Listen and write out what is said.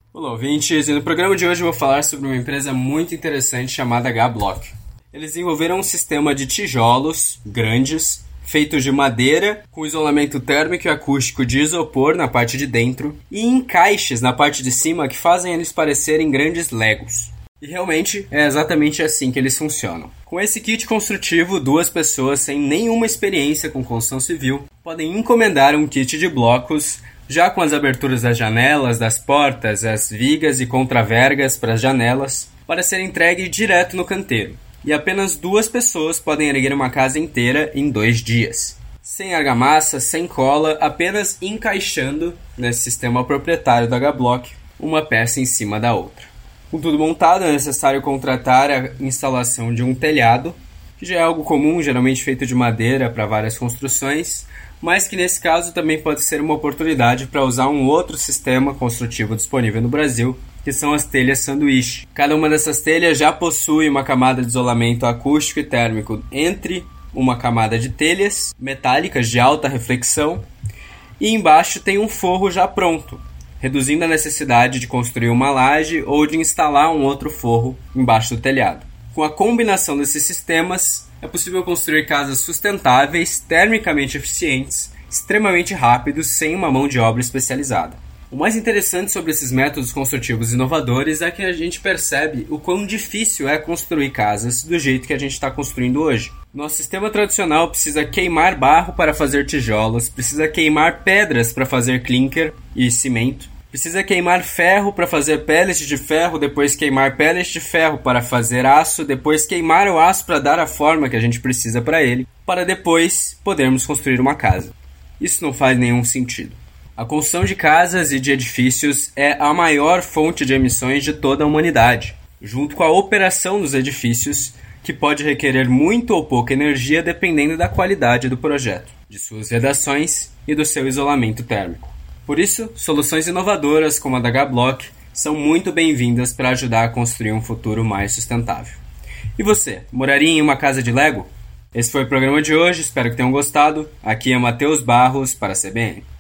Olá, ouvintes, e no programa de hoje eu vou falar sobre uma empresa muito interessante chamada H-Block. Eles desenvolveram um sistema de tijolos grandes, feitos de madeira, com isolamento térmico e acústico de isopor na parte de dentro, e encaixes na parte de cima que fazem eles parecerem grandes Legos. E realmente é exatamente assim que eles funcionam. Com esse kit construtivo, duas pessoas sem nenhuma experiência com construção civil podem encomendar um kit de blocos já com as aberturas das janelas, das portas, as vigas e contravergas para as janelas, para ser entregue direto no canteiro. E apenas duas pessoas podem erguer uma casa inteira em 2 dias. Sem argamassa, sem cola, apenas encaixando nesse sistema proprietário da H-Block uma peça em cima da outra. Com tudo montado, é necessário contratar a instalação de um telhado, que já é algo comum, geralmente feito de madeira para várias construções, mas que nesse caso também pode ser uma oportunidade para usar um outro sistema construtivo disponível no Brasil, que são as telhas sanduíche. Cada uma dessas telhas já possui uma camada de isolamento acústico e térmico entre uma camada de telhas metálicas de alta reflexão e embaixo tem um forro já pronto, reduzindo a necessidade de construir uma laje ou de instalar um outro forro embaixo do telhado. Com a combinação desses sistemas, é possível construir casas sustentáveis, termicamente eficientes, extremamente rápidos, sem uma mão de obra especializada. O mais interessante sobre esses métodos construtivos inovadores é que a gente percebe o quão difícil é construir casas do jeito que a gente está construindo hoje. Nosso sistema tradicional precisa queimar barro para fazer tijolos, precisa queimar pedras para fazer clinker e cimento, precisa queimar ferro para fazer pellets de ferro, depois queimar pellets de ferro para fazer aço, depois queimar o aço para dar a forma que a gente precisa para ele, para depois podermos construir uma casa. Isso não faz nenhum sentido. A construção de casas e de edifícios é a maior fonte de emissões de toda a humanidade, junto com a operação dos edifícios, que pode requerer muito ou pouca energia dependendo da qualidade do projeto, de suas vedações e do seu isolamento térmico. Por isso, soluções inovadoras como a da H-Block são muito bem-vindas para ajudar a construir um futuro mais sustentável. E você, moraria em uma casa de Lego? Esse foi o programa de hoje, espero que tenham gostado. Aqui é Matheus Barros para a CBN.